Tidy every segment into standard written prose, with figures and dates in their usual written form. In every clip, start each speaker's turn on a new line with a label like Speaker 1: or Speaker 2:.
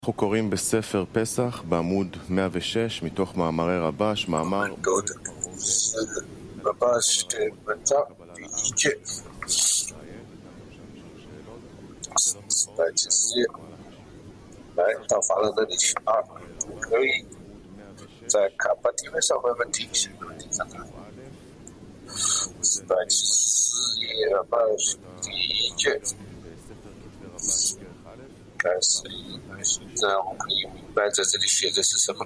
Speaker 1: אנחנו קוראים בספר פסח בעמוד 106 מתוך מאמרי רבש, מאמר
Speaker 2: רבש文章第一卷来到法兰的里去啊，可以在卡巴提上面问题写的问题上看474页Rabash第一卷开始，现在我们可以明白在这里写的是什么。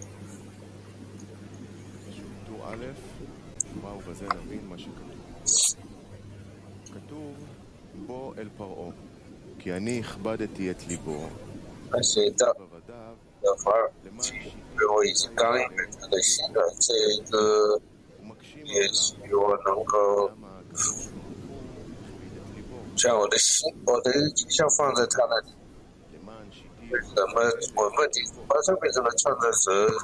Speaker 2: 他写到法尔对我已经刚硬了他的心了，这个也许我能够将我的心，我的形象放在他那里。为什么我问题发生？为什么创造者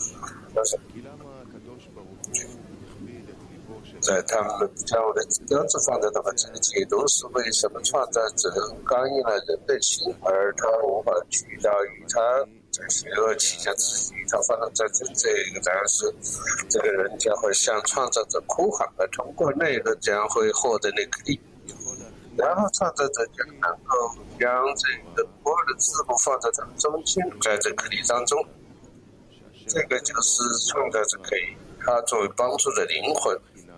Speaker 2: 在他们将我的标志放在他们这里解读是为什么创造者刚硬了人的心，而他无法去到与他在邪恶气象之许，他发生在这个当然是这个人将会向创造者哭喊，而通过那个将会获得那个利益。然后创造者就能够将这个所有的字母放在它们中间，在这个力当中，这个就是创造者可以他作为帮助的灵魂。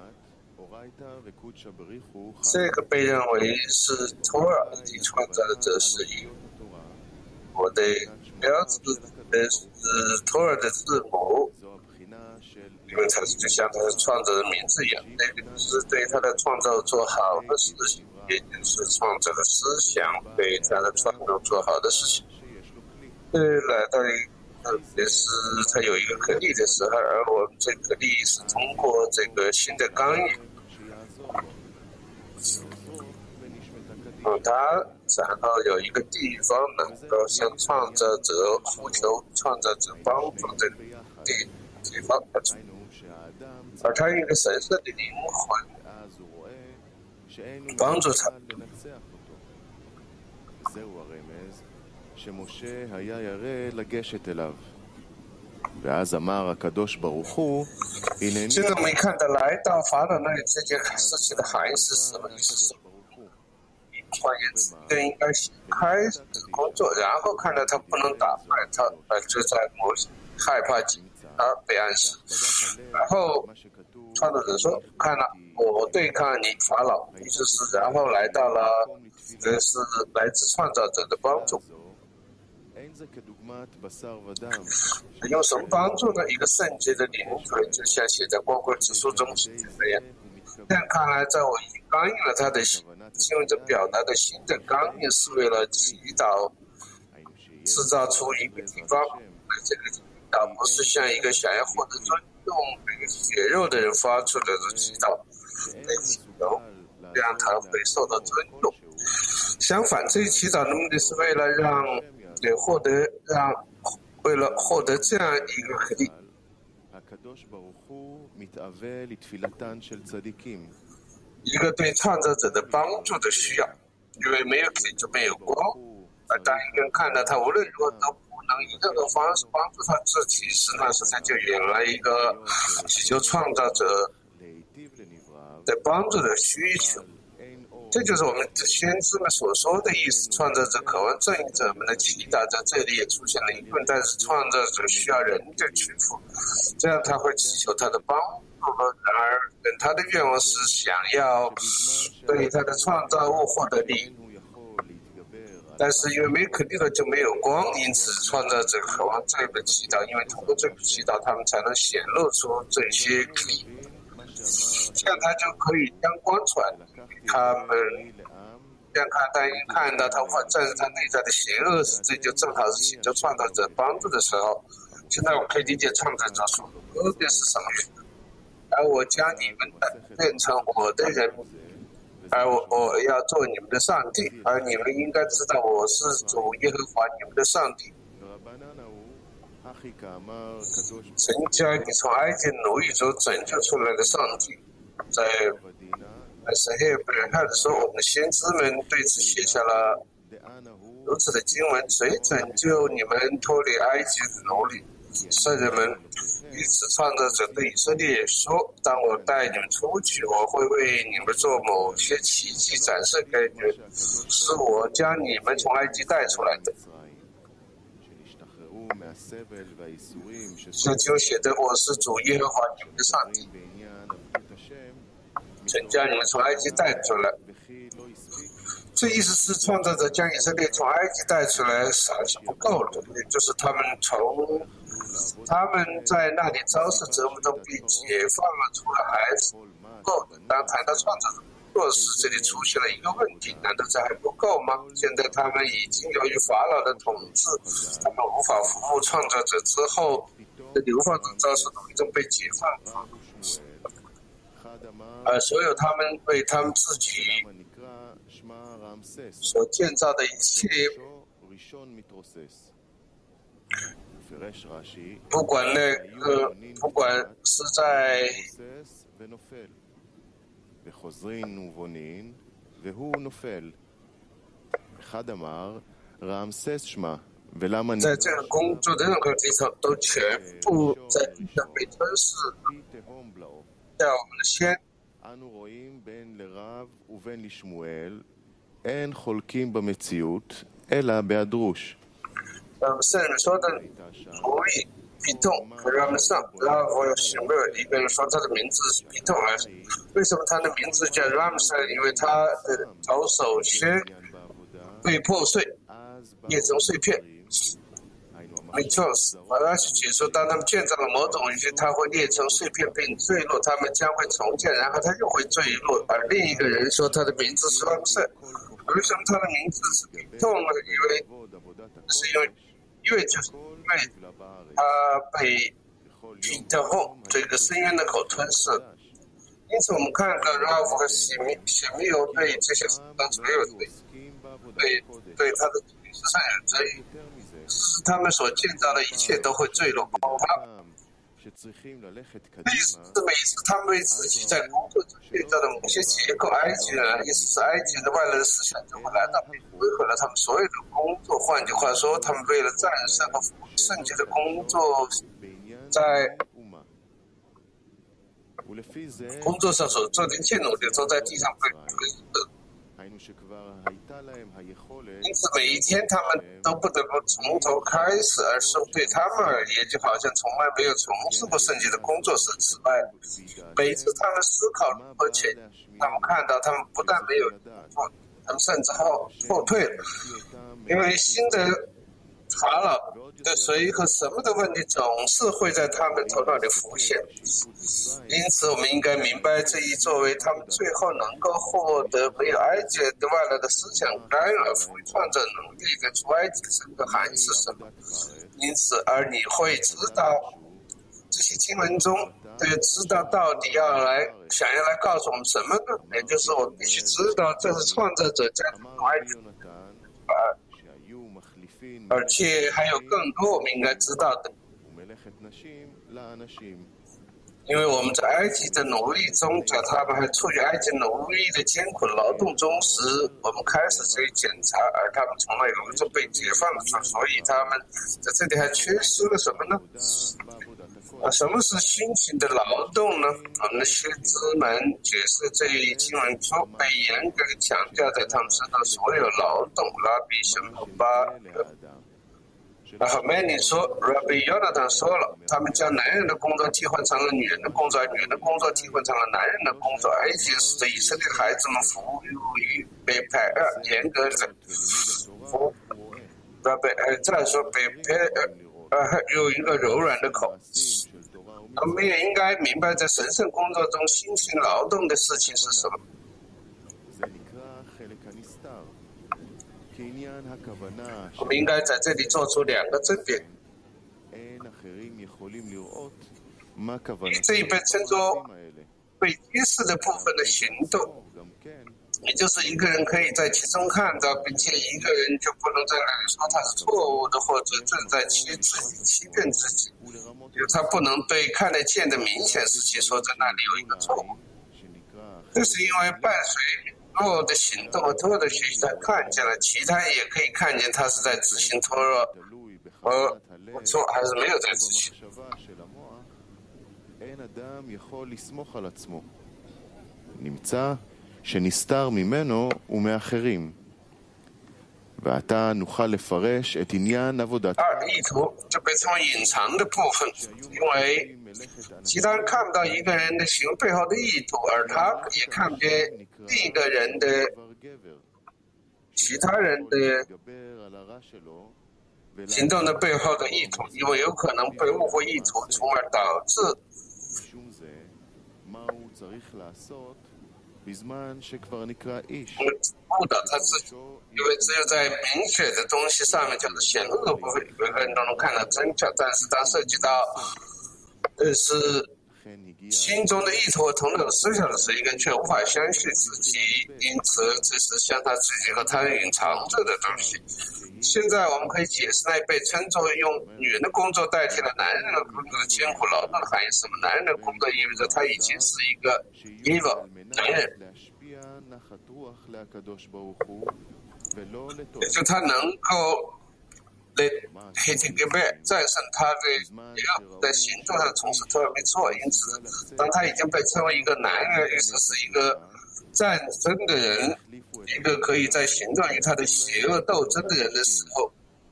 Speaker 2: 这个被认为是托尔的创造者是以我的标志是托尔的字母，因为它是就像他创造的名字一样，那个就是对他的创造做好的事情，也就是创造的思想对他的创造做好的事情。来到特别是他有一个可力的时候，而我们这个力是通过这个新的刚毅，他然后有一个地方能够向创造者呼求，创造者帮助这个地方，而他一个神圣的灵魂帮助他。现在我们看到来到法老那里这件事情的含义是什么意思？换言之，应该先开始工作，然后看到他不能打败他，就在害怕他被暗示，然后创造者说：“看了，我对抗你法老，意思是然后来到了，这是来自创造者的帮助。用什么帮助呢？一个圣洁的灵魂，就像写在光辉之书中是这样。这样看来，在我已经刚硬了他的心，用这表达的新的刚硬是为了祈祷，制造出一个地方。这个祈祷不是像一个想要获得尊重、这个血肉的人发出来的祈祷，这样他会受到尊重。相反，这一祈祷的目的是为了为了获得这样一个可力。一个对创造者的帮助的需要，因为没有水就没有光，而当一个人看到他无论如何都不能以任何方式帮助他，这其实那时他就引来一个祈求创造者的帮助的需求。这就是我们先知们所说的意思，创造者渴望正义者们的祈祷，在这里也出现了一份，但是创造者需要人的屈服，这样他会祈求他的帮助。然而他的愿望是想要对他的创造物获得利益，但是因为没可力了就没有光，因此创造者渴望这个祈祷，因为通过这个祈祷他们才能显露出这些力，这样他就可以将光传他们，这样看到他无法战胜他内在的邪恶时，这就正好是请求创造者帮助的时候。现在我可以理解创造者所说的是什么原因，而我将你们变成我的人，而我要做你们的上帝，而你们应该知道我是主耶和华你们的上帝。神将你从埃及奴役中拯救出来的上帝，在神黑本汉的时候，我们的先知们对此写下了如此的经文，谁拯救你们脱离埃及的奴隶？圣人们，因此创造者对以色列说：当我带你们出去，我会为你们做某些奇迹展示给你们，是我将你们从埃及带出来的。圣经写的：我是主耶和华你们的上帝，曾将你们从埃及带出来。这意思是，创造者将以色列从埃及带出来是不够的，也就是他们在那里遭受折磨中被解放了出了孩子，不够的。当谈到创造者弱势，这里出现了一个问题，难道这还不够吗？现在他们已经由于法老的统治，他们无法服务创造者之后的流放者遭受奴役中被解放，而所有他们为他们自己所建造的一切，不管是在在这个工作的任何地方都全部在地上被吞噬，在我们的先圣人说的奴隶比痛和他们上拉夫许梅尔，一个人说他的名字是比痛，为什么他的名字叫 Ramsey？ 因为他的头首先被破碎，裂成碎片。没错，马拉西解说，当他们建造了某种东西，它会裂成碎片并坠落，他们将会重建，然后它又会坠落。而另一个人说他的名字是 Ramsey， 为什么他的名字是比痛呢？因为他被彼得后这个深渊的口吞噬。因此我们看到拉夫和喜密欧对这些事当所有对他的是善有责任，是他们所建造的一切都会坠落崩塌。意思是每一次他们为自己在工作中建造的某些结构，埃及人意思是埃及的外来的思想就会来到并恢复了他们所有的工作。换句话说，他们为了战胜和服务圣洁的工作，在工作上所做的一切努力都在地上被推的。因此每一天他们都不得不从头开始，而是对他们而言就好像从来没有从事过圣洁的工作是失败的。每次他们思考如何前进，他们看到他们不但没有做，他们甚至后退了，因为新的法老的谁和什么的问题总是会在他们头脑里浮现。因此我们应该明白这一作为他们最后能够获得没有埃及的外来的思想干扰赋予创造能力跟出埃及这个含义是什么。因此而你会知道这些经文中知道到底想要来告诉我们什么呢？也就是我必须知道这是创造者将出埃及，而且还有更多我们应该知道的。因为我们在埃及的奴隶中，在他们还处于埃及奴隶的艰苦劳动中时，我们开始这一检查，而他们从来有一种被解放的，所以他们在这里还缺失了什么呢？什么是辛勤的劳动呢？我们的先知们解释这一经文中被严格强调在他们身上所有劳动。拉比什么巴然后麦尼说 Rabbi Yonatan 说了，他们将男人的工作替换成了女人的工作，女人的工作替换成了男人的工作。埃及使得以色列孩子们服务于被派严格的服务。再说被有一个柔软的口。我们也应该明白在神圣工作中辛勤劳动的事情是什么。我们应该在这里做出两个争点。这一被称作被揭示的部分的行动，也就是一个人可以在其中看到，并且一个人就不能在那里说他是错误的，或者正在欺骗自己，他不能对看得见的明显事情说在那里有一个错误。这是因为伴随所有的行动和所有的学习他看见了，其他也可以看见他是在执行托勒，而不错还是没有在执行。
Speaker 1: נמצא שנסתר ממנו ומאחרים. ועתה נוכל לפרש את עניין עבודת
Speaker 2: 意图就被称为隐藏的部分，因为其他人看不到一个人的行为背后的意图，而他也看不见另一个人的其他人的行动的背后的意图，因为有可能被误会意图，从而导致误导他自己。因为只有在明确的东西上面，就是显露的部分，每个人都能看到真相。但是当涉及到是心中的意图和头脑思想的时候，一个人却无法相信自己，因此这是向他自己和他隐藏着的东西。现在我们可以解释那被称作用女人的工作代替了男人的工作的艰苦劳动的含义是什么？男人的工作意味着他已经是一个 giver 男人，也就他能够战胜他的在行动上从事托尔没错。因此当他已经被称为一个男人，意思是一个战争的人，一个可以在行动与他的邪恶斗争的人的时候，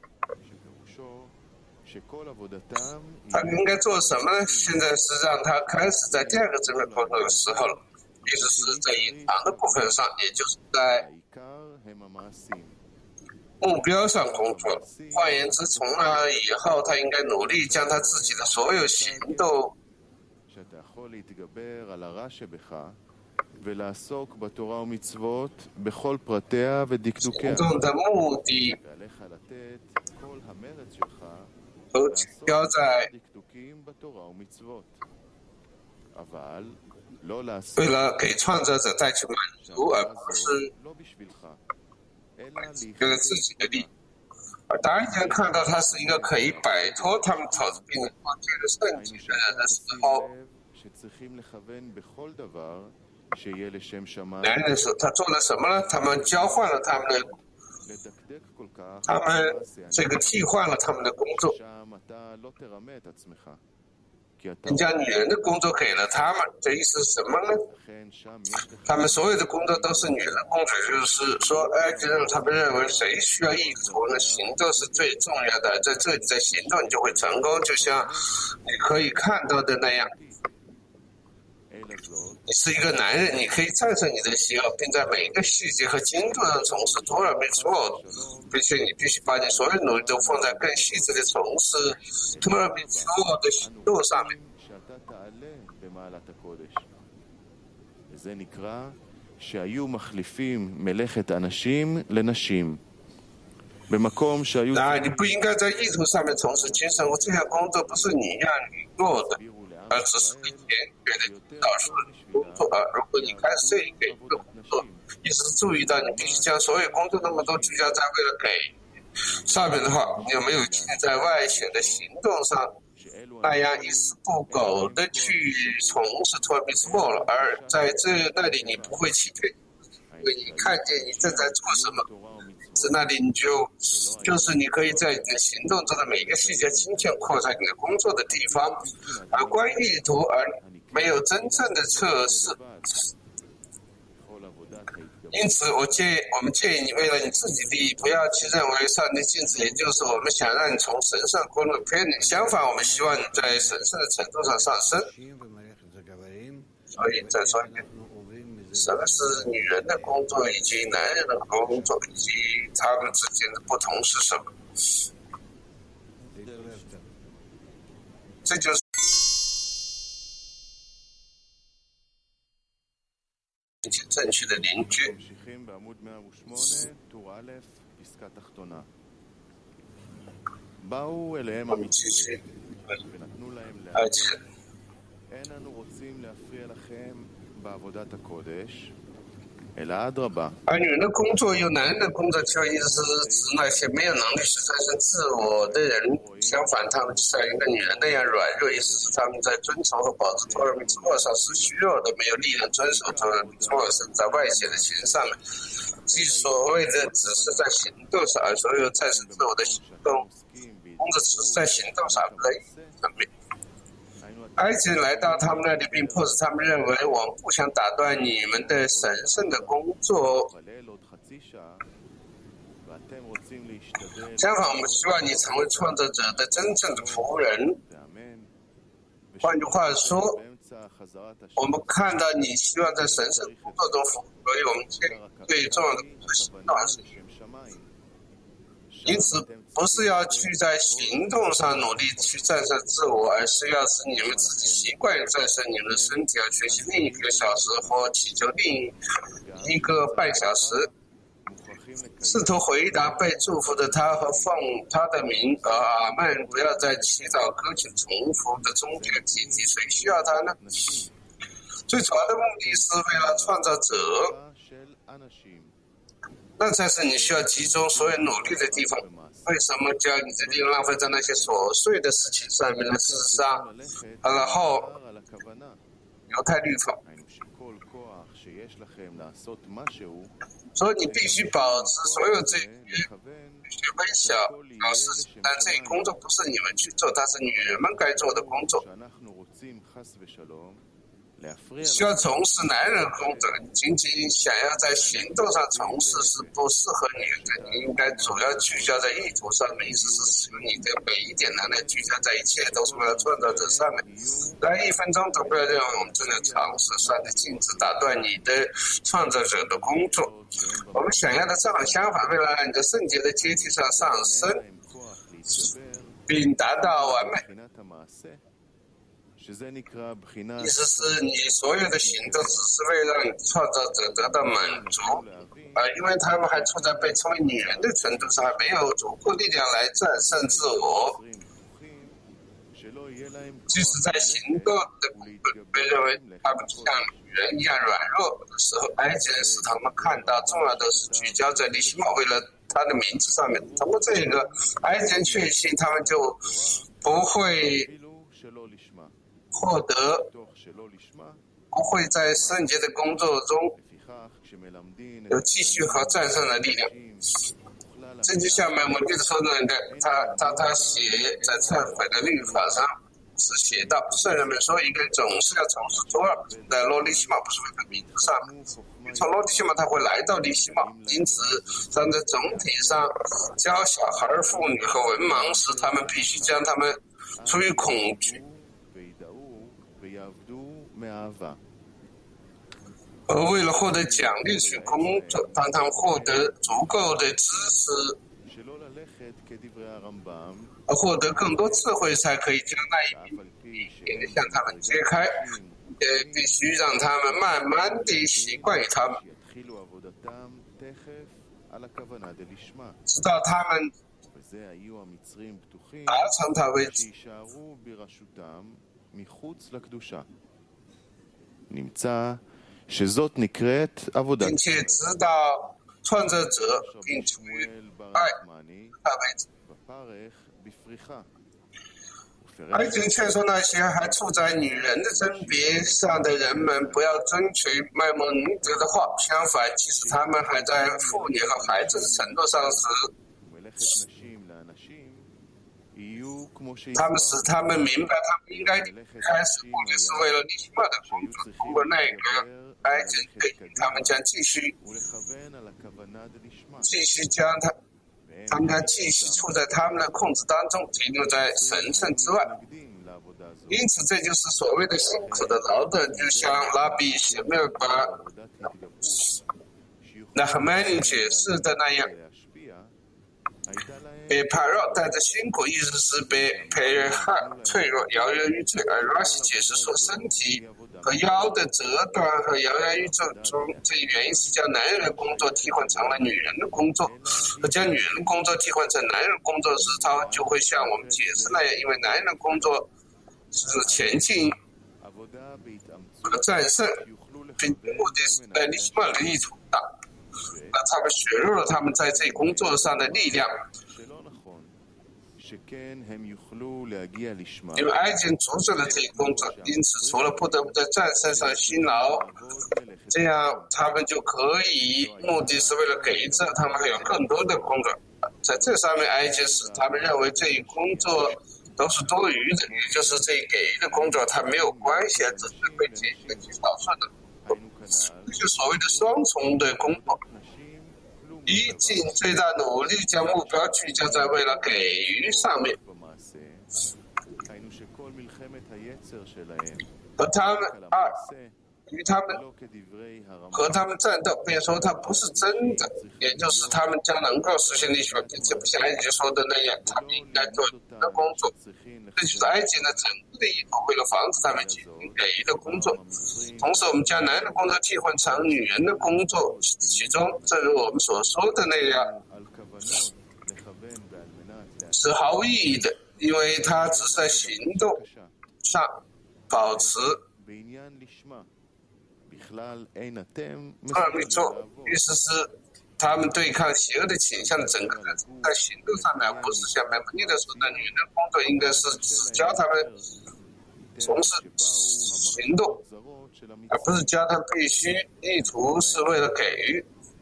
Speaker 2: 他应该做什么呢？现在是让他开始在第二个正面工作的时候了，意思是在隐藏的部分上，也就是在目标上工作。换言之，从那以后他应该努力将他自己的所有行动行动的目的都聚焦在为了给创造者带去满足，而不是为了自己的利益。而当一人看到他是一个可以摆脱他们草子病的这个圣洁的人的时候，男人说他做了什么呢？他们交换了他们这个替换了他们的工作，并将女人的工作给了他们。这意思是什么呢？他们所有的工作都是女人的工作，就是说埃及人他们认为谁需要意图呢？行动是最重要的，在这里在行动你就会成功，就像你可以看到的那样。你是一个男人，你可以战胜你的邪恶，并在每一个细节和精度上从事托尔没错，并且你必须把你所有努力都放在更细致的从事托尔没错的行动上面。
Speaker 1: זה נקרא שהיו מחליפים מלאכת אנשים לנשים. במקום שהיו
Speaker 2: 你不应该在意图上面从事精神，这项工作不是你让你做的，而只是你严格的导师的工作。如果你开始这一个工作，一直注意到你必须将所有工作那么多聚焦在为了给上面的话，你有没有尽力在外显的行动上那样一丝不苟的去从事托尔没错了？而在那里你不会欺骗，因为你看见你正在做什么，在那里你就是你可以在你的行动中的每一个细节精确扩展你的工作的地方。而关于意图而没有真正的测试，因此我们建议你为了你自己利益，不要去认为上帝禁止，也就是我们想让你从神圣工作偏离，相反我们希望你在神圣的程度上上升。所以再说一遍，什么是女人的工作以及男人的工作，以及他们之间的不同是什么？这就是正确的邻居。我们继续，而且而女人的工作由男人的工作，就意思是指那些没有能力去战胜自我的人。相反，他们像一个女人那样软弱，意思是他们在遵从和保持托尔密之路上是虚弱的，没有力量遵守托尔密之路身在外显的形上面。即所谓的只是在行动上，而所有战胜自我的行动，工作只是在行动上的意义层面。埃及人来到他们那里，并迫使他们认为我们不想打断你们的神圣的工作。相反，我们希望你成为创造者的真正的仆人。换句话说，我们看到你希望在神圣工作中服务，所以我们最重要的工作行动还是因此，不是要去在行动上努力去战胜自我，而是要使你们自己习惯于战胜你们的身体，要学习另1个小时或祈求另1个半小时，试图回答被祝福的他和奉他的名，阿们。不要再祈祷歌曲重复的宗教体系，谁需要他呢？最主要的目的是为了创造者，那才是你需要集中所有努力的地方。为什么将你的力量浪费在那些琐碎的事情上面呢？事实上，然后犹太律法，所以你必须保持所有这些微小事情，但这一工作不是你们去做，它是女人们该做的工作。需要从事男人工作，仅仅想要在行动上从事是不适合你的。你应该主要聚焦在意图上面，意思是使用你的每一点能力聚焦在一切都是为了创造者上面。来1分钟都不要认为我们正在尝试算的禁止打断你的创造者的工作。我们想要的正好相反，为了让你在圣洁的阶梯上上升，并达到完美。意思是你所有的行动只是为了让你创造者得到满足，因为他们还处在被称为女人的程度上，还没有足够力量来战胜自我。即使在行动的部分被认为他们像女人一样软弱的时候，埃及人使他们看到重要的是聚焦在利希玛为了他的名字上面。通过这个，埃及人确信他们就不会获得，不会在圣洁的工作中有继续和战胜的力量。这就像我们就是说的，他写在忏悔的律法上是写到，圣人们说一个人总是要从事托尔，在罗利西玛不是为了名字上，从罗利西玛他会来到利西玛，因此在总体上教小孩、妇女和文盲时，他们必须将他们出于恐惧而为了获得奖励去工作，当他们获得足够的知识，而获得更多智慧，才可以将那一笔向他们揭开。也必须让他们慢慢地习惯于他们，直到他们达成它为止。并且直到创造者并处于爱他为止。埃及劝说那些还处在女人的甄别上的人们不要遵循麦蒙尼德的话，相反，即使他们还在妇女和孩子的程度上时，他们使他们明白他们应该开始目的是为了利希玛的工作。通过那个埃及人，他们将继续将他们将继续处在他们的控制当中，停留在神圣之外。因此，这就是所谓的辛苦的劳动，就像拉比谢梅尔把那赫曼尼解释的那样。被帕若带着辛苦，意思是被培害脆弱摇摇欲坠，而拉西解释说，身体和腰的折断和摇摇欲坠中，这一原因是将男人的工作替换成了女人的工作，和将女人的工作替换成男人的工作时，他就会像我们解释那样，因为男人的工作是前进和战胜，并目的是在利希玛的意图。 大，那他们削弱了他们在这工作上的力量。因为埃及阻止了这一工作，因此除了不得不在战场上辛劳，这样他们就可以，目的是为了给这他们还有更多的工作。在这上面，埃及使他们认为这一工作都是多余的，也就是这一给予的工作它没有关系，只是被极少数的，就所谓的双重的工作。以尽最大努力将目标聚焦在为了给予上面，和他们与他们和他们战斗，别说他不是真的，也就是他们将能够实现利益，并且不像埃及说的那样，他们应该做的工作。这就是埃及的整个的意图，为了防止他们进行给予的工作。同时，我们将男人的工作替换成女人的工作，其中正如我们所说的那样，是毫无意义的，因为它只是在行动上保持没错，意思是他们对抗邪恶的倾向的整个人在行动上面，不是像麦克尼德说的，女人工作应该是只教他们从事行动，而不是教他们必须意图是为了给予。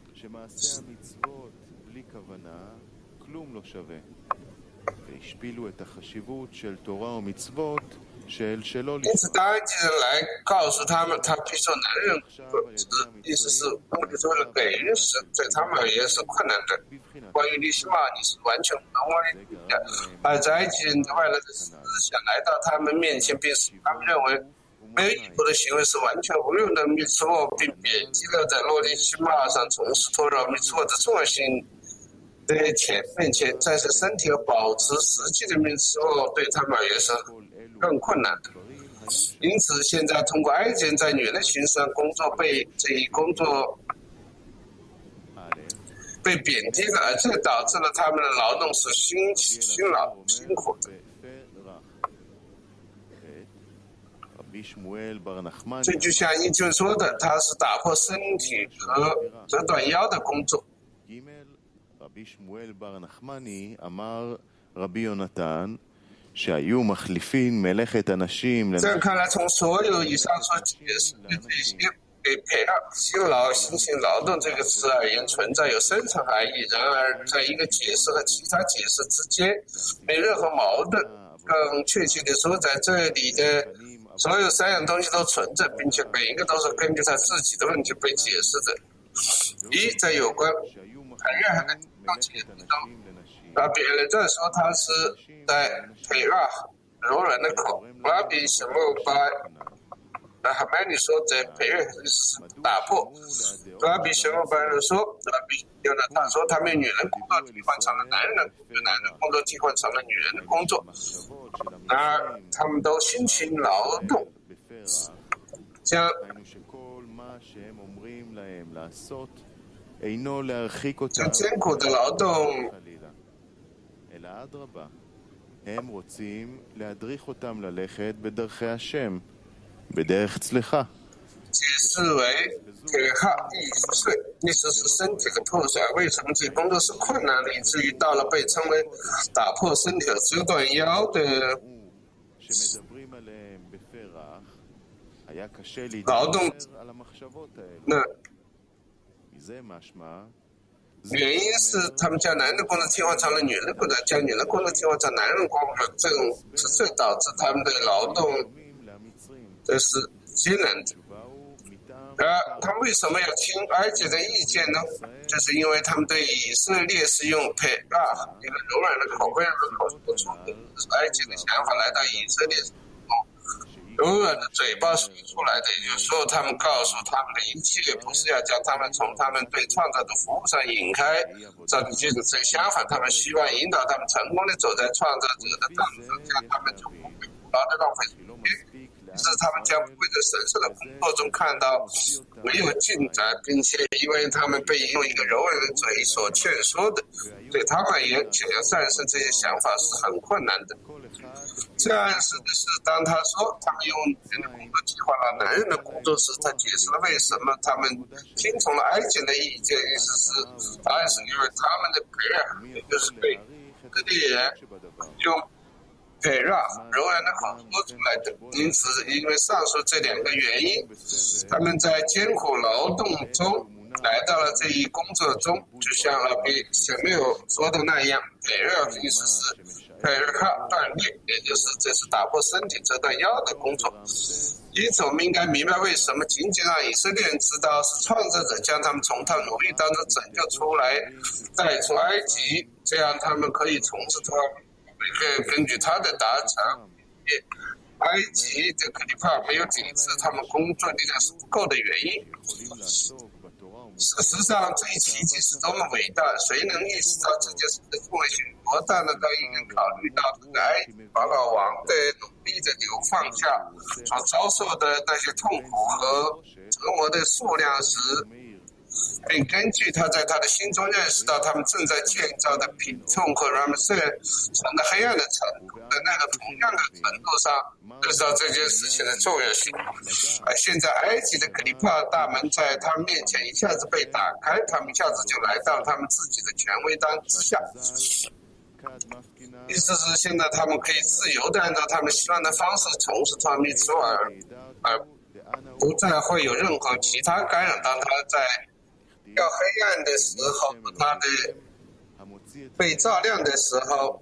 Speaker 2: 因此，当埃及人来告诉他们，他必须做男人意思是目的是为了给予时，对他们而言是困难的。关于利希玛，你是完全无能为力的。而在埃及人的外来的思想来到他们面前，便是他们认为没有意图的行为是完全无用的密斯沃，并铭记了在洛利希玛上从事托拉密斯沃的重要性。面前战胜身体和保持实际的密斯沃，对他们而言是更困难的。因此，现在通过埃及人在女人的形式上工作这一工作被贬低了，而这导致了他们的劳动是辛苦的。这就像英俊说的，他是打破身体和折断腰的工作。这样看来，从所有以上所解释的这些给培养辛勤劳动这个词而言，存在有深层含义。然而，在一个解释和其他解释之间没任何矛盾。更确切地说，在这里的所有三样东西都存在，并且每一个都是根据他自己的问题被解释的。一，在有关很任何的解释中，拉比尔这说他是在培拉柔软的口，拉比什么巴哈麦尼说在培拉是打破，拉比什么巴说拉比有的他说他们女人工作替换成了男人的工作，男人工作替换成了女人的工作，然而他们都辛勤劳动，将艰苦的劳动
Speaker 1: הם רוצים להדריך אותם ללכת בדרכי השם, בדרך צלחה.
Speaker 2: 解释为给哈意思是身体的破碎，为什么这工作是困难的，以至于到了被称为打破身体和折断腰的劳动？那原因是他们将男人的工作替换成了女人的工作，将女人的工作替换成男人的工作，这种是最导致他们的劳动这是艰难的。而他们为什么要听埃及的意见呢？就是因为他们对以色列是用培拉一个柔软的口味入口所出的，埃及的想法来到以色列柔软的嘴巴说出来的，也就是说，他们告诉他们的一切，不是要将他们从他们对创造的服务上引开，这相反，他们希望引导他们成功的走在创造者的道路上，将他们从不被无聊的浪费时间。于是他们将会在神圣的工作中看到没有进展，并且因为他们被用一个柔软的嘴所劝说的，对他们而言，想要战胜这些想法是很困难的。 这暗示的是，当他说他们用女人的工作替换了男人的工作时，他解释了为什么他们听从了埃及的意见，意思是答案是因为他们的培养，也就是对以色列人用培让柔软的口说出来的。因此，因为上述这两个原因，他们在艰苦劳动中来到了这一工作中，就像前面有说的那样，培让意思是培让锻炼，也就是这是打破身体这段腰的工作。因此，我们应该明白为什么仅仅让以色列人知道是创造者将他们从他奴隶当中拯救出来，带出埃及，这样他们可以从事他根据他的达成。埃及的克里帕没有抵制他们工作力量是不够的原因。事实上，这一奇迹是多么伟大！谁能意识到这件事的重要性多大呢？当应该考虑到这个埃及法老王的努力的流放下所遭受的那些痛苦和折磨的数量时，并根据他在他的心中认识到他们正在建造的贫穷和拉姆塞城的黑暗的程度的那个同样的程度上，认识到这件事情的重要性。而现在埃及的克里帕大门在他们面前一下子被打开，他们一下子就来到他们自己的权威之下。意思是现在他们可以自由地按照他们希望的方式从事他们的所而不再会有任何其他干扰。当他在要黑暗的时候，他的被照亮的时候，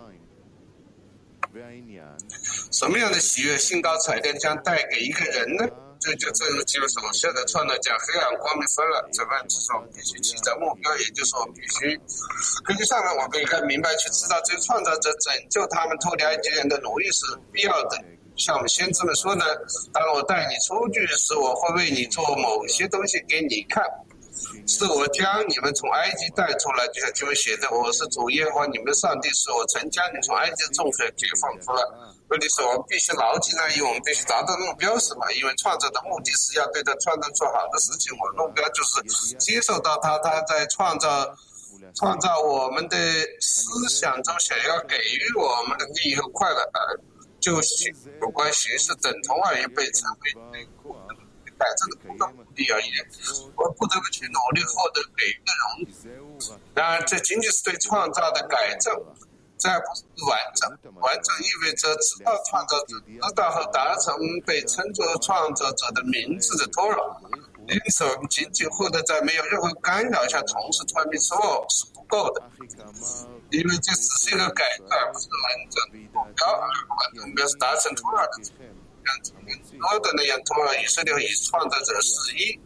Speaker 2: 什么样的喜悦、兴高采烈将带给一个人呢？这就正如基督所说的，创造将黑暗光明分了，这份之中必须记在目标，也就是我们必须根据上面我们应该明白去知道，这个创造者拯救他们脱离埃及人的努力是必要的。像我们先这么说的，当我带你出去时，我会为你做某些东西给你看。是我将你们从埃及带出来，就像经文写的，我是主耶和华你们的上帝，是我曾将你从埃及的众水解放出来。问题是我们必须牢记那一，我们必须达到目标是什么？因为创造的目的是要对他创造出好的事情，我的目标就是接受到他在创造我们的思想中想要给予我们的利益和快乐，就是有关形式等同而言被称为改正的工作目的而言，我不得不去努力获得给予的荣誉。然而，这仅仅是对创造的改正，这还不是完整。完整意味着知道创造者，知道和达成被称作创造者的名字的托老。因此，我们仅仅获得在没有任何干扰下从事团体所有是不够的，因为这只是一个改革，而不是完整目标。完整目标是达成托老的。像多的那样托了以色列和创造者是一。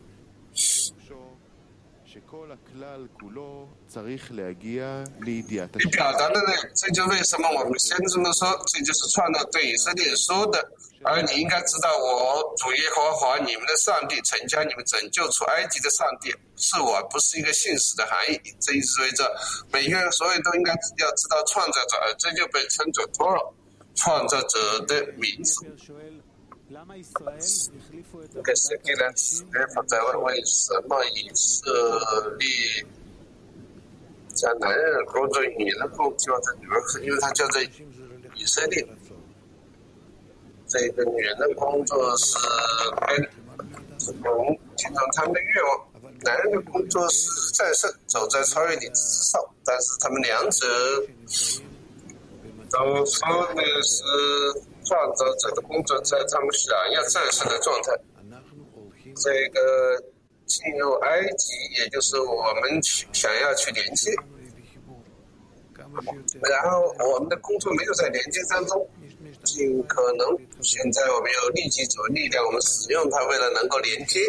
Speaker 2: 你表达的呢？这就为什么我们先这么说，这就是创造对以色列说的。而你应该知道，我主耶和华你们的上帝曾将你们拯救出埃及的上帝是我，不是一个信使的含义。这意味着每个人所有人都应该要知道创造者，而这就被称作托了创造者的名字。这个是给人在问为什么以色列在男人工作女人工作的女儿，因为他叫做以色列。这个女人的工作是听从他们的愿望，男人的工作是战胜，走在超越理智之上。但是他们两者都说的是创造者的工作在他们想要战胜的状态。这个进入埃及，也就是我们想要去连接，然后我们的工作没有在连接当中，尽可能现在我们有利己主力量，我们使用它为了能够连接。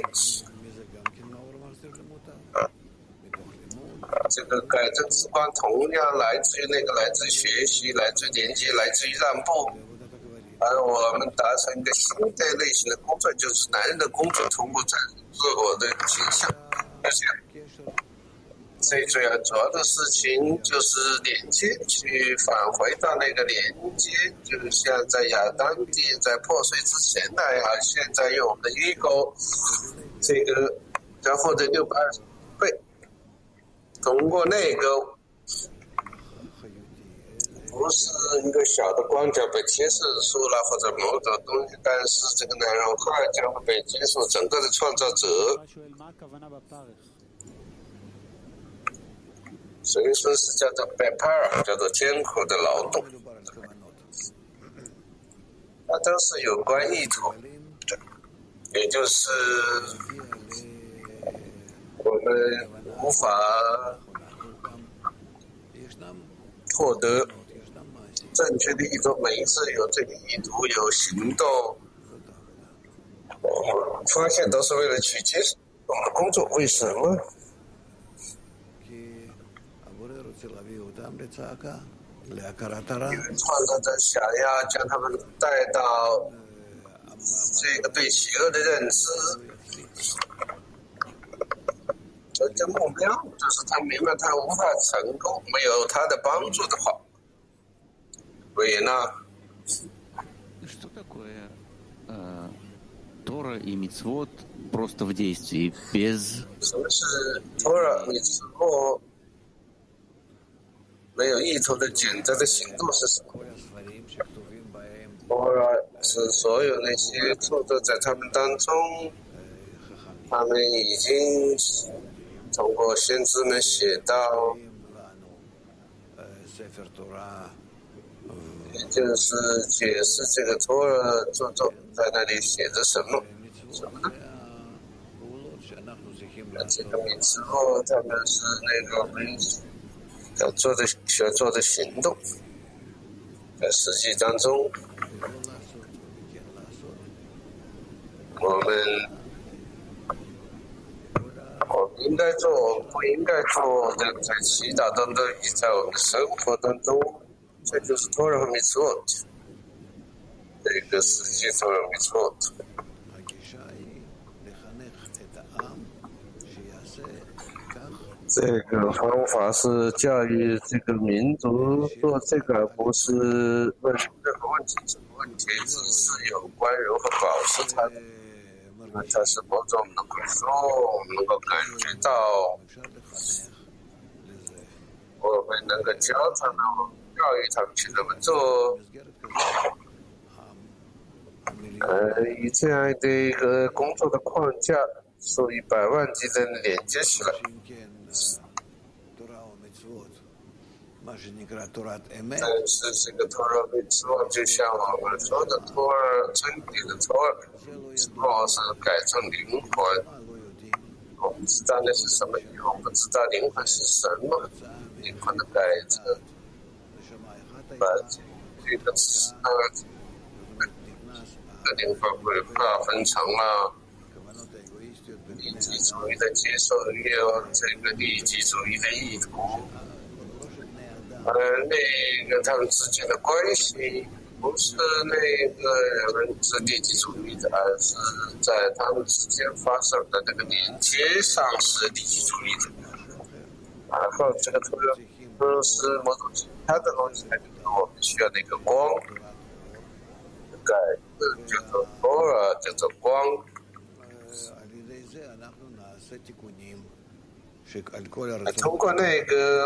Speaker 2: 这个改正之光同样来自于来自于学习，来自于连接，来自于让步。而我们达成一个新的类型的工作，就是男人的工作，通过展示自我的倾向。就这样，最主要的事情就是连接，去返回到那个连接，就像在亚当地在破碎之前那样，现在用我们的 ego 这个要获得620倍，通过那个不是一个小的光角被揭示出了或者某种东西，但是这个内容快将会被接受整个的创造者。所以说是叫做 Bepar， 叫做艰苦的劳动，它都是有关意图的，也就是我们无法获得正确的意图，每一次有这个意图有行动，发现都是为了去接受我们的工作。为什么？因为创造者想要将他们带到这个对邪恶的认知，这个目标就是他明白他无法成功，没有他的帮助的话，所以呢
Speaker 3: Тора и мицвот просто в действии, без...
Speaker 2: 什么是托尔米茨沃没有意图的选择的行动是什么？托尔是所有那些著作在他们当中，他们已经通过先知们写到，也就是解释这个托尔著作在那里写着什么呢？这个米茨沃他们是那个需要做的行动，在实际当中，我们应该做，不应该做的，在祈祷当中，以及在我们生活当中，这就是托尔和米茨沃，这个实际托尔米茨沃。这个方法是教育这个民族做这个，而不是问任何问题。这个问题只是有关如何保持它的，因为它是某种能够说、能够感觉到，我们能够教他们、教育他们去怎么做。以这样的一个工作的框架，数以百万计的连接起来。但是这个托尔米茨沃就像我们说的托尔真理的托尔，只不过是改成灵魂。我们知道那是什么，我们不知道灵魂是什么。灵魂的改成，把这个词这灵魂会划分成了利己主义的接受，也有这个利己主义的意图。那个他们之间的关系不是那个人是利己主义的，而是在他们之间发生的这个连接上是利己主义的。然后这个图是某种其他的东西，我们需要那个光，改叫做托尔，叫做光。通过那个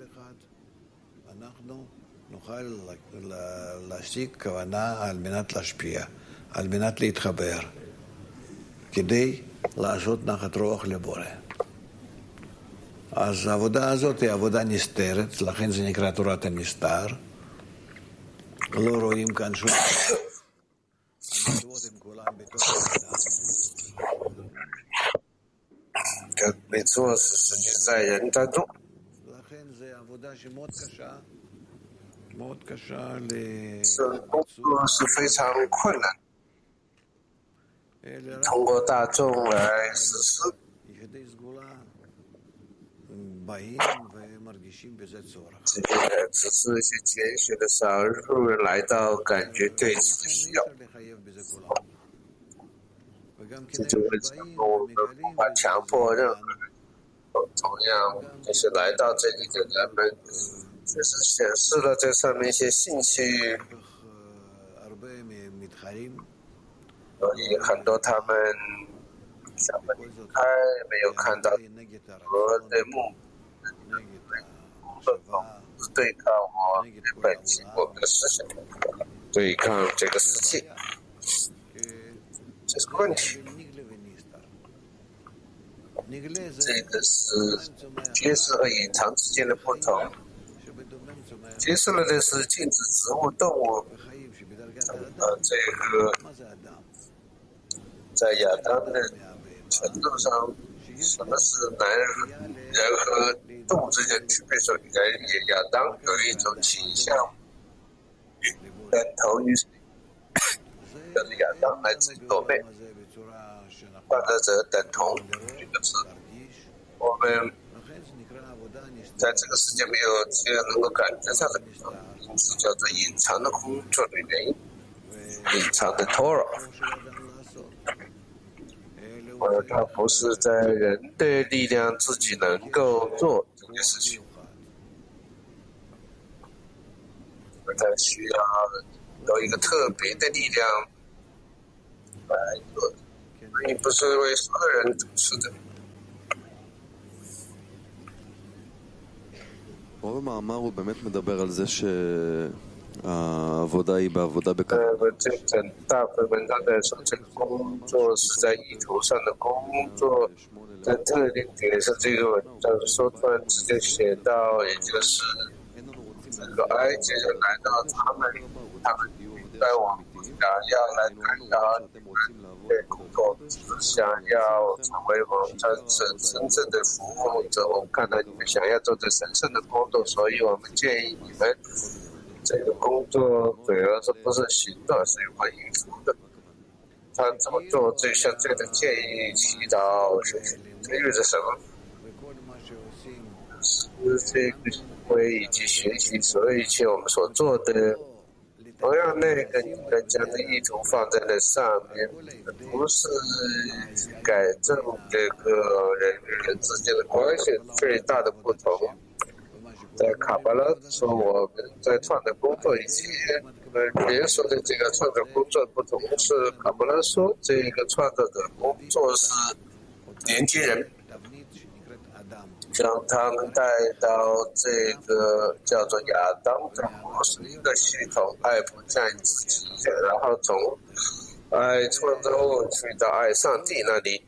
Speaker 4: נוכל להשיג כוונה על מנת להשפיע, על מנת להתחבר, כדי לעשות נחת רוח לבורא. אז העבודה הזאת היא עבודה נסתרת, לכן זה נקרא תורת הנסתר. לא רואים כאן שום דבר. המצוות הם כולם בתוך האדם.
Speaker 2: 没错，是实际在人当中。
Speaker 4: לכן זה עבודה שמאוד קשה.
Speaker 2: 这工作是非常困难，通过大众来实施。这个只是一些拣选的少数人来到，感觉对此的需要。这就为什么我们无法强迫任何人。同样，就是来到这里的人们。就是显示了这上面一些兴趣，所以很多他们想不离开，没有看到和对目工作中是对抗我本性，我们的思想，对抗这个世界，这是个问题。这个是揭示和隐藏之间的不同。揭示了的是禁止植物、动物，这个在亚当的程度上，什么是人和动物之间的区别？说亚当有一种倾向等同于，但是亚当来自于左边，创造者等同这个词，我们在这个世界没有这样能够感觉上的地方，因此叫做隐藏的工作的原因，隐藏的 Torah。它不是在人的力量自己能够做这件事情，它需要有一个特别的力量来做，并不是为所有人主持的。
Speaker 5: רוב המאמר הוא באמת מדבר על זה שהעבודה היא בעבודה בכלל.
Speaker 2: 这整大部分文章在说这个工作是在意图上的工作，在特定点是这个文章说突然之间写到，也就是这个埃及人来到他们在我们想要来谈到对工作，想要成为我们真正的服务者。我们看到你们想要做这神圣的工作，所以我们建议你们这个工作主要是不是行动，是有关因素的。他怎么做？这像这样的建议、祈祷、这意味着什么？是这个会以及学习所有一切我们所做的。同样，那个你们将的意图放在那上面，不是改正这个人与人之间的关系最大的不同。在卡巴拉说，我们在创造工作以前，别人说的这个创造工作不同，是卡巴拉说这个创造的工作是连接人，将他们带到这个叫做亚当的模式一个系统，爱不在自己，然后从爱创造物去到爱上帝那里，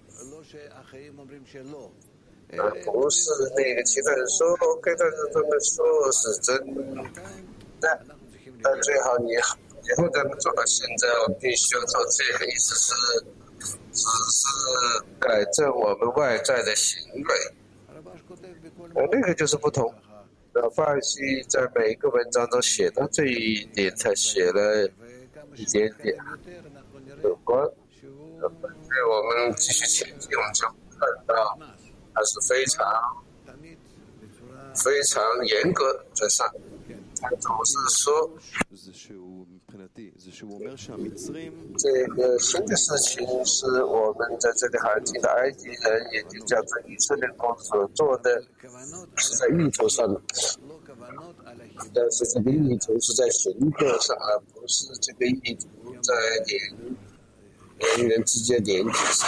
Speaker 2: 不是那个其他人说 OK， 但是他们说是真的，但最好你以后咱们做到现在，我必须要做这个，意思是只是改正我们外在的行为。那个就是不同。巴西在每一个文章中写到这一点，才写了一点点有关。我们继续前进，我们就看到它是非常严格在上面。他总是说，这个新的事情是我们在这里还记得埃及人，也就叫做以色列公所做的，是在意图上的，但是这个意图是在行动上，而不是这个意图在人与人之间连接上。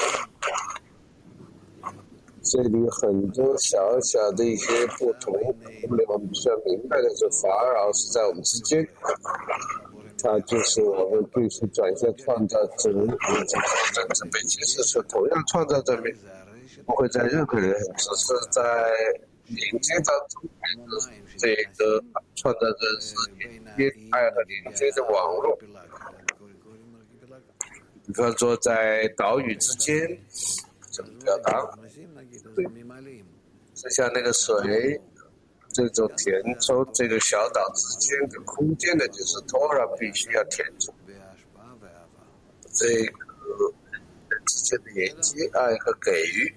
Speaker 2: 这里很多小小的一些不同，我们需要明白的是，法老是在我们之间，他就是我们必须转向创造者，创造者被揭示出同样创造者不会在任何人，只是在连接当中，这个创造者是连接爱和连接的网络。比方说，在岛屿之间怎么表达？就像那个水，这种填充这个小岛之间的空间的，就是 Torah 必须要填充这个人之间的连接、爱和给予。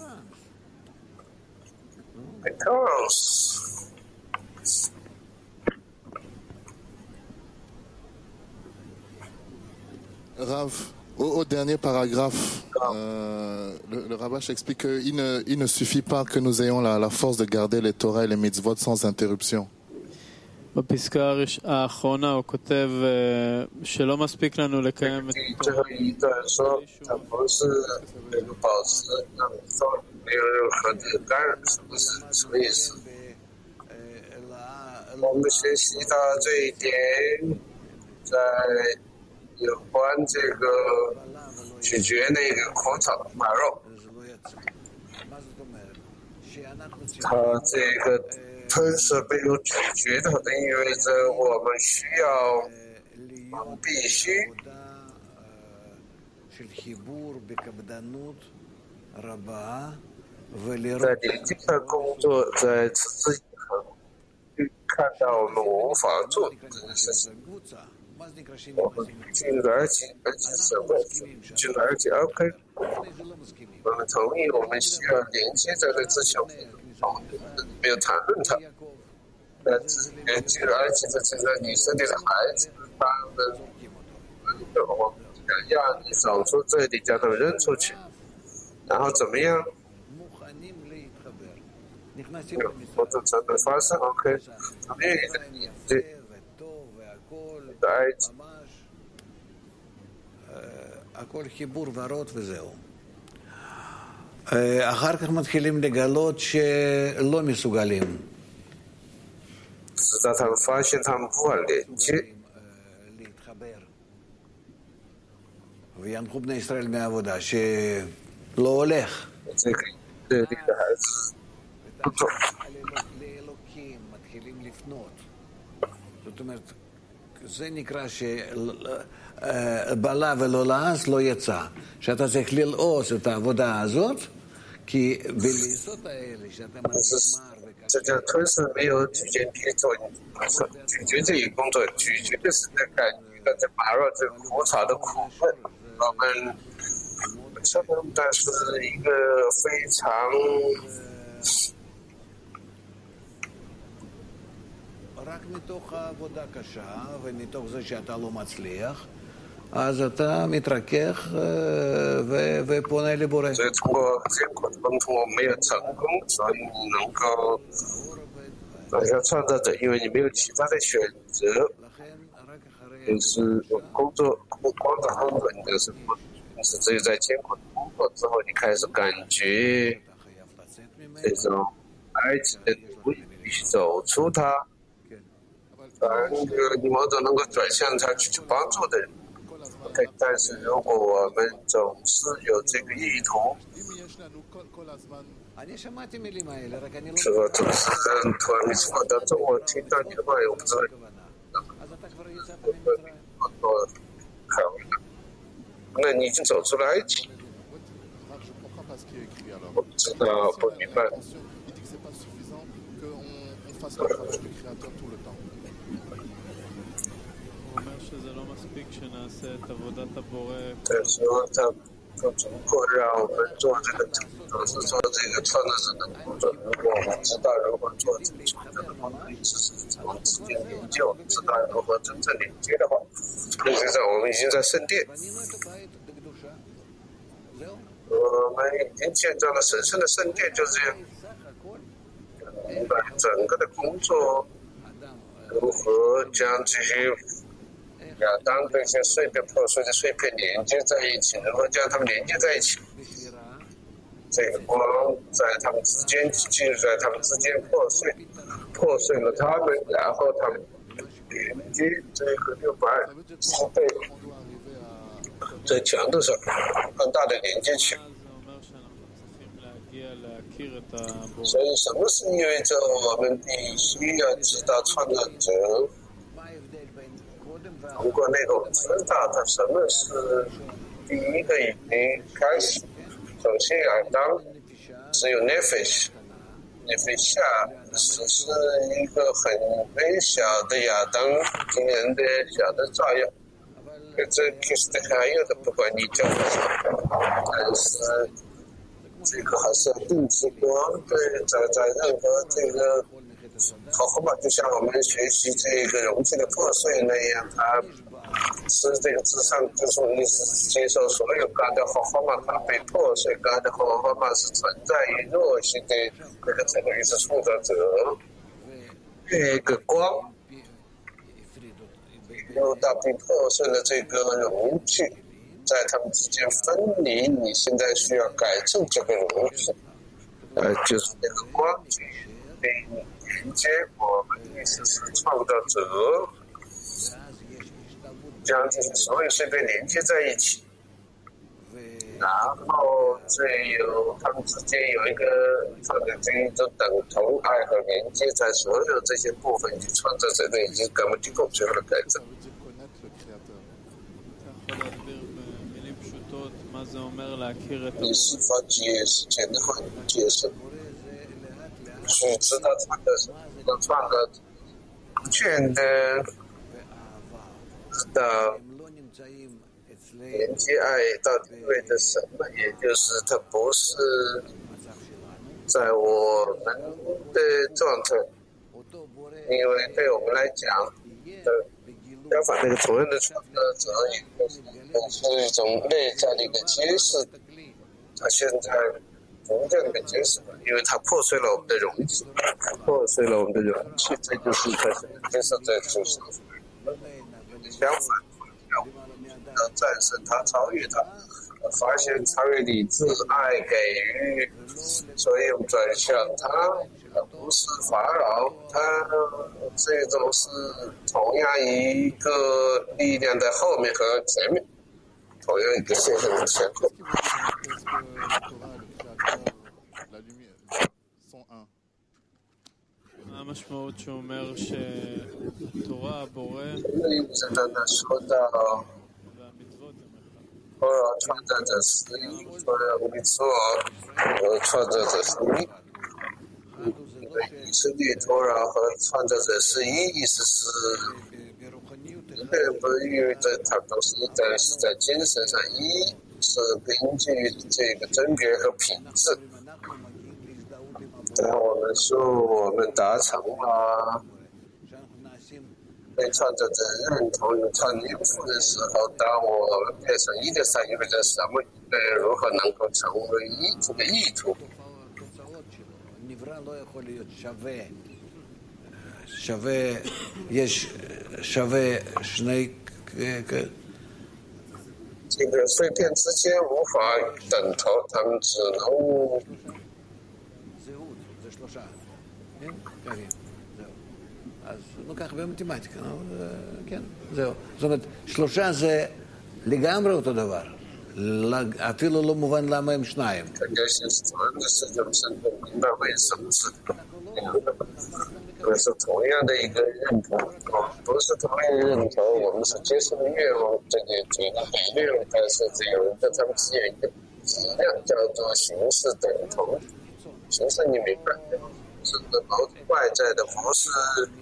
Speaker 6: Rav, au dernier paragraphe, le Rabash explique qu'il ne suffit pas que nous ayons la force de garder les Torah et les mitzvot sans interruption.
Speaker 7: בפסקה האחרונה הוא כותב שלא מספיק לנו לקיים את
Speaker 2: 我们学习到这一点，在有关这个咀嚼那个苦草马肉，它这个吞噬没有咀嚼的，意味着我们需要，必须在连接的工作，在持之以恒，看到我们无法做这件事情。我们进而且什么？进而且 OK， 我们同意，我们需要连接这个之前，没有谈论它。但是进而且这个以色列的孩子，他们我想让你走出这里，将他们扔出去，然后怎么样？或者才能发生 OK， 他们愿意在你的埃及。
Speaker 4: הכל חיבור ורוד וזהו. אחר כך מתחילים לגלות שלא מסוגלים.
Speaker 2: 直到他们发现他们无法连接。
Speaker 4: להתחבר. וינחו בני ישראל מהעבודה שלא הולך.
Speaker 2: 这个对立的孩子不走。
Speaker 4: לאלוקים מתחילים לפנות. זאת אומרת, זה נקרא בלה ולא לעש לא יצא. שאתה צריך ללעוס את העבודה הזאת, כי בלעשות האלה שאתה מרגימר
Speaker 2: 这叫吞噬没有咀嚼体作用，咀嚼这一工作，咀嚼的是在感觉到这马肉这苦草的苦味。我们这但是一个非常
Speaker 4: רק מתוך העבודה קשה ומתוך זה שאתה לא מצליח, אז אתה מתרכך ופונה לבורא.
Speaker 2: 所以通过结果中，通过没有成功，所以你能够要创造者，因为你没有其他的选择，就是工作光的工作，你就是不是只有在艰苦的工作之后，你开始感觉这种埃及的奴役，必须走出它。你某种能够转向他去帮助的人。OK， 但是如果我们总是有这个意图，是吧？总是突然你说当中我听到你的话，我不知道，那你已经走出了埃及，我不知道，不明白。但是他不足够让我们做这个，总是做这个创造者的工作。如果我们知道如何做这个创造的工作，只是从之间研究，知道如何真正连接的话，那现在我们已经在圣殿，我们已经建造了神圣的圣殿，就这样。明白整个的工作如何将这些亚当这些碎片破碎的碎片连接在一起，如何将它们连接在一起？这个光在它们之间进入，在它们之间破碎了它们，然后它们连接这个610倍在强度上更大的连接起来。所以什么是意味着我们必须要知道创造者，通过那种知道它什么是第一个已经开始。首先亚当只有 nefesh 下只是一个很微小的亚当惊人的小的照耀，这其实还有的不管你叫什么，但是这个还是定之光，对，在任何这个好好吧，就像我们学习这个容器的破碎那样，它是这个之上就是意思接受所有干的好好嘛，它被破碎干的好好嘛是存在于弱性的那个这个意思创造者，那个光又到被破碎的这个容器。在他们之间分离，你现在需要改正这个容器，就是那个光被连理解，我们的意思是创造者将这些所有设备连接在一起，然后最有他们之间有一个创造这一种等同爱和连接，在所有这些部分以及创造者的已经根本就构成了改正。你是否解释简单化解释？是知道创造全的知道连接爱到底意味着什么？也就是它不是在我们的状态，因为对我们来讲相反，那个同样的创造者也是一种内在的一个揭示，它现在逐渐的揭示了，因为它破碎了我们的容器，这就是它现在揭示在出现。相反，要战胜它，超越它，发现超越理智，爱给予，所以我们转向它，而不是法扰它。这种是同样一个力量在后面和前面，同样一个现象的前后。
Speaker 7: מה המשמעות שאומר שהתורה, הבורא
Speaker 2: 说到创造者是一，没错，创造者是一。以色列托拉和创造者是一，意思是一个人不意味着他都是一，但是在精神上一是根据这个真别和品质。当我们说我们达成了被创造者认同与创应付的时候，当我们变成一的时候，意味着什么？如何能够成为一这个意图？这个碎片之间无法等同，他们只能
Speaker 4: כך במתמטיקה, כן, זהו. זאת אומרת, שלושה זה לגמרי אותו דבר. אפילו לא מובן למה הם שניים.
Speaker 2: 不是同样的一个认同，不是同样的认同，我们是接受的愿望，这个比例，但是只有在他们之间一个质量叫做形式等同。形式你明白，是外在的不是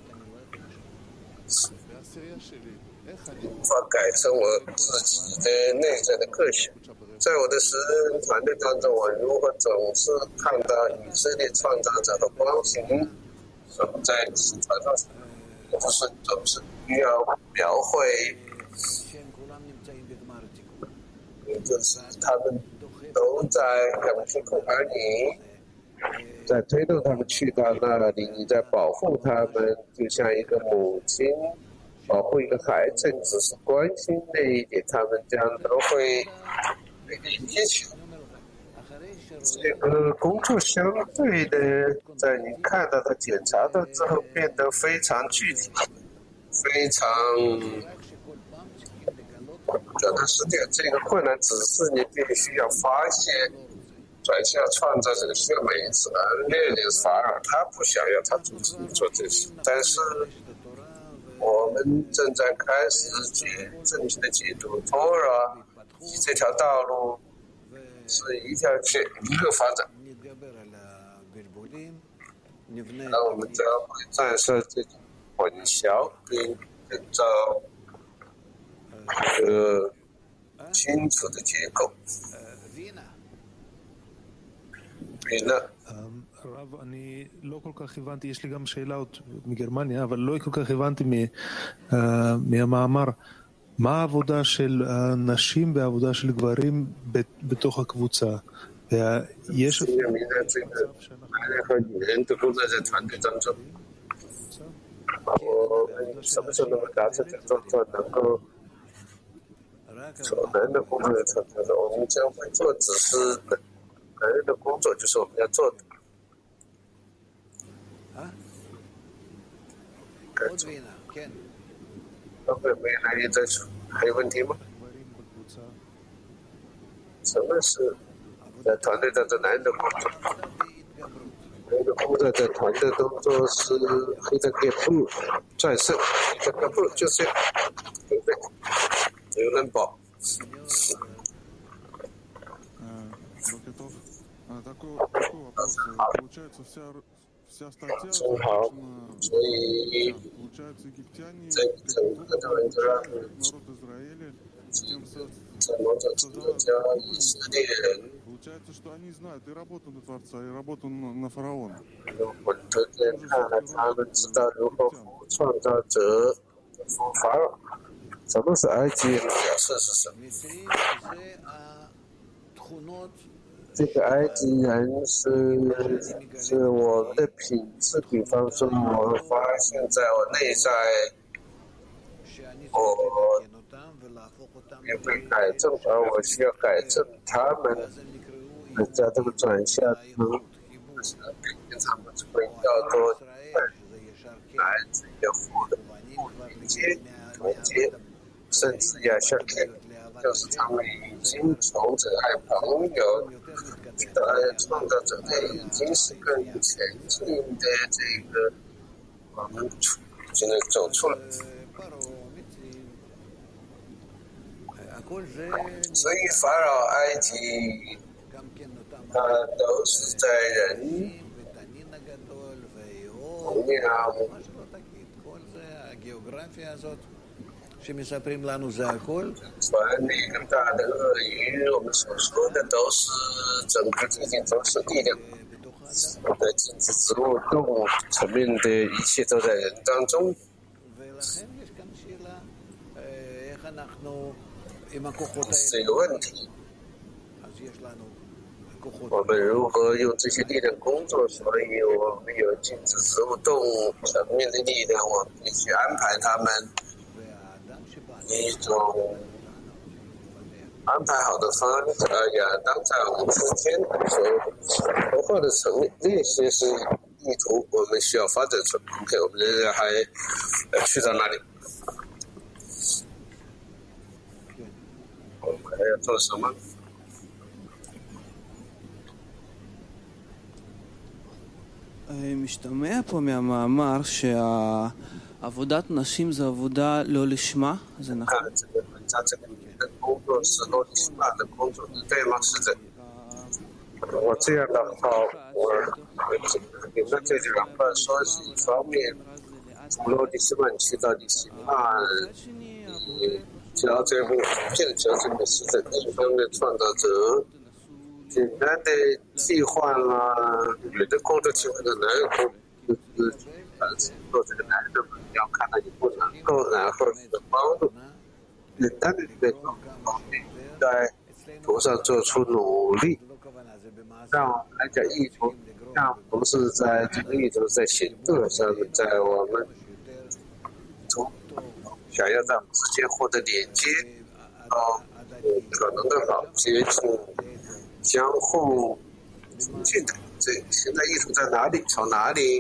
Speaker 2: 无法改成我自己的内在的个性。在我的十人团队当中，我如何总是看到以色列创造者的光行在传上，就是总是需要描绘，就是他们都在赶去库尔尼，在推动他们去到那里，你在保护他们，就像一个母亲保护一个孩子，只是关心那一点，他们将都会被连接起来。这个工作相对的，在你看到它、检查到之后，变得非常具体，非常可能是这个困难，只是你必须要发现，转向创造者需要每一次练练法尔，他不想要他主持做这事，但是我们正在开始去正确的解读托拉这条道路。是一个发展，那我们将会战胜这种混淆跟建造一个清楚的结构。
Speaker 8: הרב, אני לא כל כך הבנתי, יש לי גם שאלה עוד מגרמניה, אבל לא כל כך הבנתי מהמאמר. מה העבודה של הנשים והעבודה של גברים בתוך הקבוצה? יש
Speaker 2: 改错。OK， 没还有再说，还有问题吗？什么是在团队当中难的工作？难的工作在团队当中是黑的给步战胜，黑的给步就这样，对不对？有人保。
Speaker 9: Такой вопрос. Получается, вся статья,
Speaker 2: 所以在整个的文章，
Speaker 9: народ Израиля, тем
Speaker 2: 以色列人
Speaker 9: получается, что они знают и работу на Творца, и работу на фараона.
Speaker 2: 我昨天看了，他们知道如何服创造者服法老。什么是埃及人的角色是什么？这个埃及人是我们的品质，比方说，我发现在我内在，我也会改正，而我需要改正他们，叫他们转向他们会要做来自于互的连接、连接，甚至亚夏克，就是他们已经从这爱朋友到创造者的，已经是更前进的这个，我们只能走出了。所以法老埃及，它都是在人同样。传理更大的鳄鱼，我们所说的都是整个这些都是力量。在精子植物动物层面的一切都在人当中。是一个问题。我们如何用这些力量工作？所以我们有精子植物动物层面的力量，我们必须安排他们一种安排好的方式。亚当在我们之间所活化的层面，这些是意图，我们需要发展出。OK， 我们仍然还去到哪里？我们还要做什么？
Speaker 10: משתמע פה מהמאמר שעבודת נשים זה עבודה לא לשמה, זה נכון?
Speaker 2: 工作是罗里西玛的工作，对吗？是的。我这样的话，我你们这两个说是一方面，从罗里西玛去到里西玛，调整变调整的是在地方的创造者。简单的替换啦，女的工作替换的男人工作，就是做这个男人们要看到你不能够，然后你的帮助。简单的这个方面，在图上做出努力，让我们来讲意图，让不是在这个意图在行动上面，在我们从想要在我们之间获得连接，到可能更好接近。相互促进的，这现在意图在哪里？从哪里？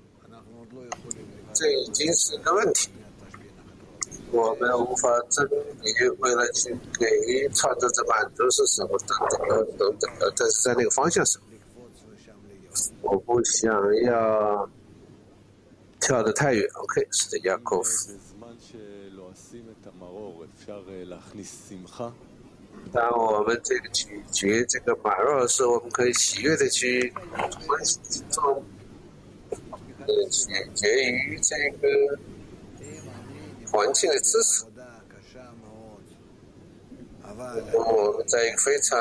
Speaker 2: 这已经是个问题。我们无法甄别，为了去给创造者满足是什么等等，但是在那个方向上，我不想要跳得太远。OK， 是的，雅各夫。当我们这个咀嚼这个马肉的时候，我们可以喜悦的去做取决于这个环境的支持。我们在一个非常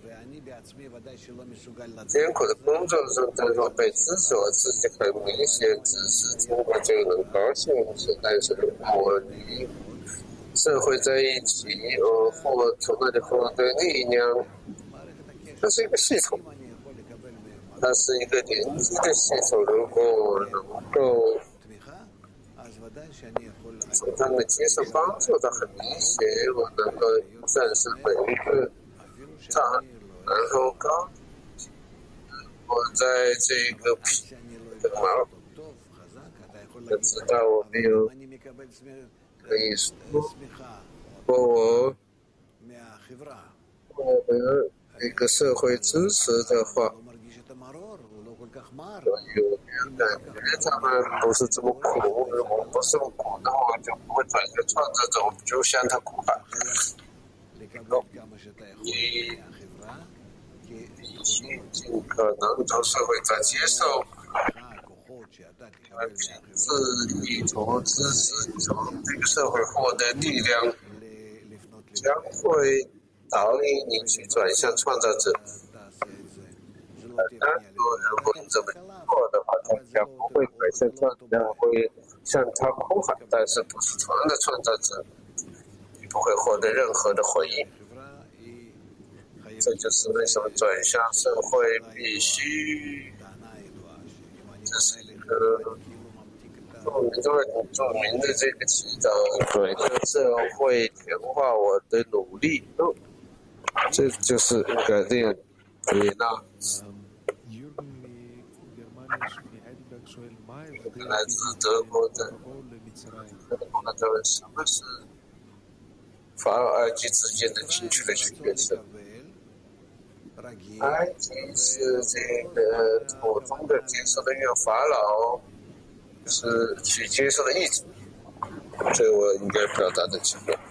Speaker 2: 艰苦的工作中当中被支持，我自己很明显只是通过这个能高兴是，但是我与社会在一起，或从那里获得力量，它是一个系统，它是一个连接的系统。如果我能够从他们接受帮助的很明显，我能够战胜每一个障碍，然后高，我在这个马就知道我没有可以说，如果我的一个社会支持的话，所以我感觉他们不是这么苦，如果不是这么苦的话，就不会转向创造者，我们就向他苦吧。你尽可能从社会上接受，是从支持从这个社会获得力量，将会导引你去转向创造者。当如果你这么做的话，大家不会转向创造者，会向他呼喊，但是不是同样的创造者，你不会获得任何的回应。这就是为什么转向社会必须，这是一个著名的这个祈祷，转向社会强化我的努力，这就是改变维纳。来自德国的什么是法尔埃及之间的进去的角色？埃及是这个普通的接受的愿法老是去接受的意志，这我应该表达的情况。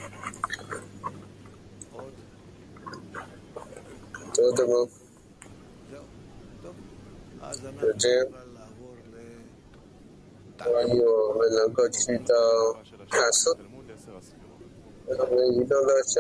Speaker 2: 多的吗？就这样。关于我们能够去到看书，我们移动到下。